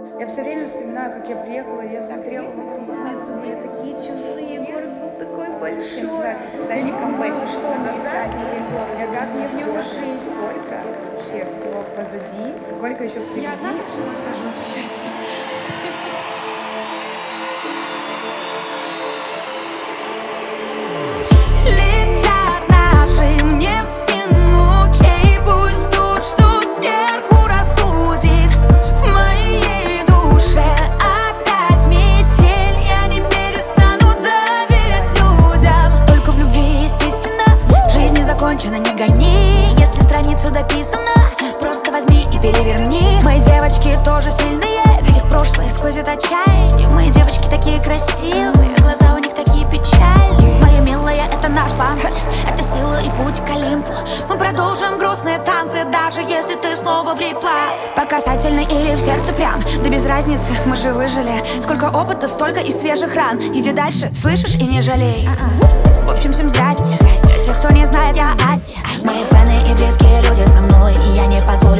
Я все время вспоминаю, как я приехала, и я смотрела вокруг, улицы были такие чужие, город был такой большой. Состояние камбэча, что мне искать? Как мне в нем жить? Сколько вообще всего позади, сколько еще впереди. Я одна так с ума схожу от счастья. Летят ножи мне в спину, кей, пусть тут, что сверху рассудит. В моей душе опять метель, я не перестану доверять людям. Только в любви есть истина, жизнь не закончена, не гони. Если страница дописана, просто возьми и переверни. Мои девочки тоже сильные, ведь их прошлое сквозит отчаяние. Мои девочки такие красивые, глаза у них такие печальные. Моя милая, это наш панцирь, это сила и путь к Олимпу. Мы продолжим грустные танцы, даже если ты снова влипла. По касательной или в сердце прям, да без разницы, мы же выжили. Сколько опыта, столько и свежих ран. Иди дальше, слышишь, и не жалей. В общем, всем здрасте. Те, кто не знает, я Асти. Мои фэны и близкие люди со мной, и я не позволю